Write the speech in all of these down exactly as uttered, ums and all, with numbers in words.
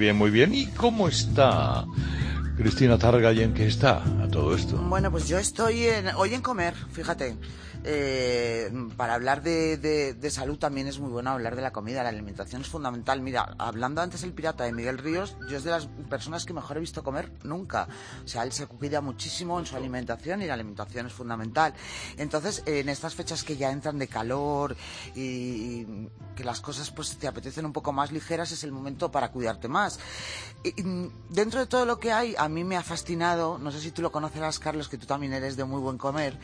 bien, muy bien. ¿Y cómo está Cristina Targa y en qué está a todo esto? Bueno, pues yo estoy en, hoy en comer, fíjate. Eh, para hablar de, de, de salud también es muy bueno hablar de la comida, la alimentación es fundamental. Mira, hablando antes el pirata de Miguel Ríos, yo es de las personas que mejor he visto comer nunca. O sea, él se cuida muchísimo en su alimentación y la alimentación es fundamental. Entonces, en estas fechas que ya entran de calor y, y que las cosas pues te apetecen un poco más ligeras, es el momento para cuidarte más. Y, y, dentro de todo lo que hay, a mí me ha fascinado, no sé si tú lo conocerás, Carlos, que tú también eres de muy buen comer,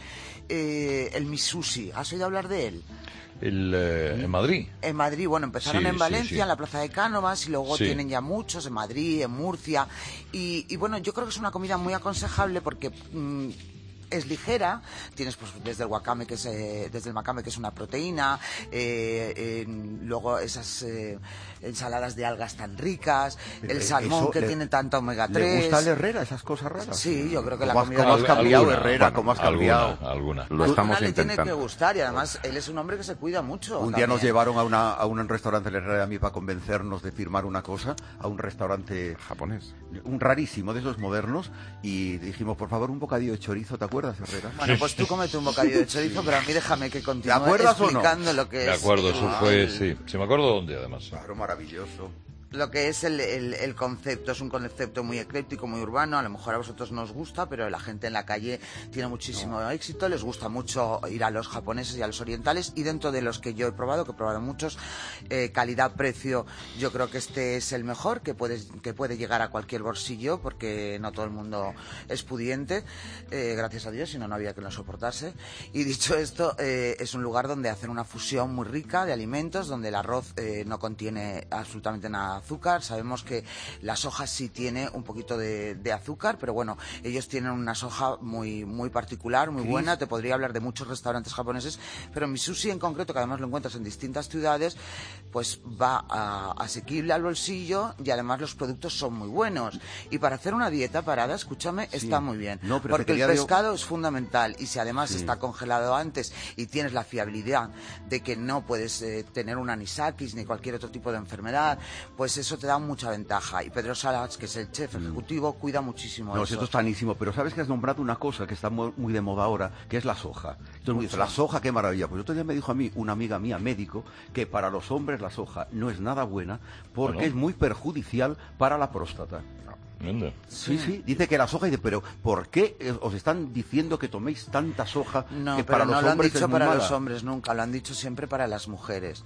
eh, el Misushi. ¿Has oído hablar de él? El, eh, ¿En Madrid? En Madrid, bueno, empezaron sí, en Valencia, sí, sí. en la Plaza de Cánovas, y luego sí. tienen ya muchos en Madrid, en Murcia. Y, y bueno, yo creo que es una comida muy aconsejable porque... Mmm, es ligera, tienes pues desde el wakame que es eh, desde el wakame que es una proteína, eh, eh, luego esas eh, ensaladas de algas tan ricas, Pero el salmón que le, tiene tanta omega tres. ¿Le gusta al Herrera esas cosas raras? Sí, yo creo que la ¿Cómo comida... ¿Cómo has cambiado, alguna, Herrera? Bueno, ¿Cómo has cambiado? Alguna, alguna. Lo estamos le intentando. Tiene que gustar y además él es un hombre que se cuida mucho. Un también. día nos llevaron a, una, a un restaurante del Herrera y a mí para convencernos de firmar una cosa, a un restaurante japonés, un rarísimo de esos modernos, y dijimos, por favor, un bocadillo de chorizo, ¿te acuerdas, Herrera? Bueno, pues tú cómete un bocadillo de chorizo, pero a mí déjame que continúe ¿Te acuerdas explicando o no? lo que De es... acuerdo, eso fue, el... sí. Sí, me acuerdo dónde, además. Claro, maravilloso. Lo que es el, el, el concepto, es un concepto muy ecléctico, muy urbano, a lo mejor a vosotros no os gusta, pero la gente en la calle tiene muchísimo no. éxito, les gusta mucho ir a los japoneses y a los orientales, y dentro de los que yo he probado, que he probado muchos, eh, calidad-precio, yo creo que este es el mejor, que puede, que puede llegar a cualquier bolsillo, porque no todo el mundo es pudiente, eh, gracias a Dios, si no, no había que lo soportase. Y dicho esto, eh, es un lugar donde hacen una fusión muy rica de alimentos, donde el arroz eh, no contiene absolutamente nada azúcar. Sabemos que la soja sí tiene un poquito de, de azúcar, pero bueno, ellos tienen una soja muy muy particular, muy buena. Te podría hablar de muchos restaurantes japoneses, pero Misushi en concreto, que además lo encuentras en distintas ciudades, pues va a, asequible al bolsillo, y además los productos son muy buenos. Y para hacer una dieta parada, escúchame, sí. está muy bien. No, pero porque el pescado digo... es fundamental, y si además sí. está congelado antes y tienes la fiabilidad de que no puedes eh, tener un anisakis ni cualquier otro tipo de enfermedad, pues eso te da mucha ventaja. Y Pedro Salas, que es el chef ejecutivo, cuida muchísimo no, eso. Esto es tanísimo, pero sabes que has nombrado una cosa que está muy, muy de moda ahora, que es la soja. Entonces me dice, la soja, qué maravilla. Pues otro día me dijo a mí, una amiga mía, médico, que para los hombres la soja no es nada buena porque bueno. es muy perjudicial para la próstata. ¿Dónde? Sí, sí, dice que la soja, dice, pero ¿por qué os están diciendo que toméis tanta soja no, que pero para no los lo han hombres dicho es muy para mala? los hombres nunca, lo han dicho siempre para las mujeres.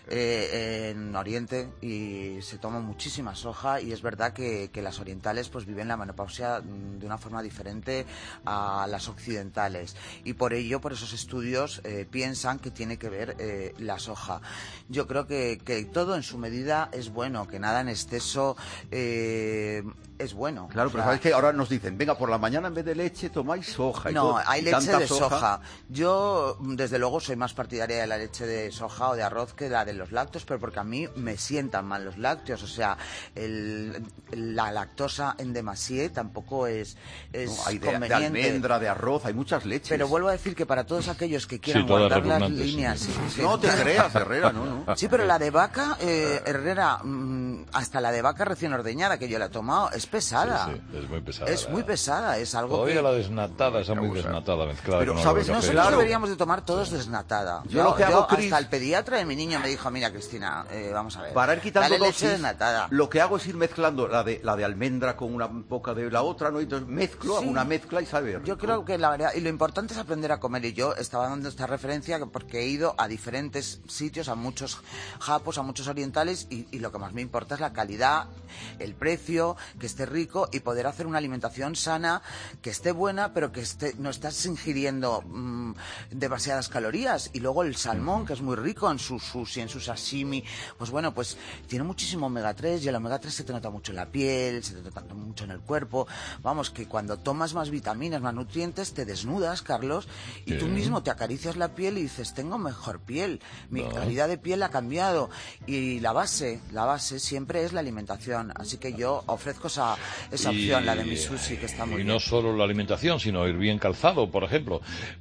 Eh, en Oriente y se toma muchísima soja, y es verdad que, que las orientales pues viven la menopausia de una forma diferente a las occidentales, y por ello, por esos estudios eh, piensan que tiene que ver eh, la soja. Yo creo que, que todo en su medida es bueno, que nada en exceso eh, es bueno. Claro, pero o sea, sabes que ahora nos dicen, venga, por la mañana en vez de leche tomáis soja. Y no, todo, hay y leche de soja. soja. Yo, desde luego, soy más partidaria de la leche de soja o de arroz que la de los lácteos, pero porque a mí me sientan mal los lácteos. O sea, el, la lactosa en demasía tampoco es, es no, hay de, conveniente. de almendra, de arroz, hay muchas leches. Pero vuelvo a decir que para todos aquellos que quieran sí, guardar las líneas... Sí. Sí, sí. No te creas, Herrera, no, no. Sí, pero la de vaca, eh, Herrera, mmm, hasta la de vaca recién ordeñada, que yo la he tomado, es pesada. Sí, sí, es muy pesada. Es muy pesada, es algo Todavía que... la desnatada, esa muy desnatada, mezclada pero con sabes, algo de nosotros café. claro. deberíamos de tomar todos desnatada. Yo, Yo, lo que yo hago, Chris, hasta el pediatra de mi niño me dijo, mira, Cristina, eh, vamos a ver, para ir quitando dale dosis, leche desnatada. Lo que hago es ir mezclando la de la de almendra con una poca de la otra, ¿no? Y entonces mezclo, Sí. hago una mezcla y sabe rico. Yo creo que la verdad, y lo importante es aprender a comer, y yo estaba dando esta referencia porque he ido a diferentes sitios, a muchos japos, a muchos orientales, y, y lo que más me importa es la calidad, el precio, que esté rico, y poder hacer una alimentación sana, que esté buena, pero que esté, no estás ingiriendo mmm, demasiadas calorías. Y luego el salmón, que es muy rico en su sushi, en su sashimi, pues bueno, pues tiene muchísimo omega tres, y el omega tres se te nota mucho en la piel, se te nota mucho en el cuerpo. Vamos, que cuando tomas más vitaminas, más nutrientes, te desnudas, Carlos, y ¿Qué? tú mismo te acaricias la piel y dices, tengo mejor piel, mi no. calidad de piel ha cambiado. Y la base, la base siempre es la alimentación, así que yo ofrezco esa, esa y, opción, la de mi sushi, que está muy y bien. no solo la alimentación, sino ir bien calzado, por ejemplo.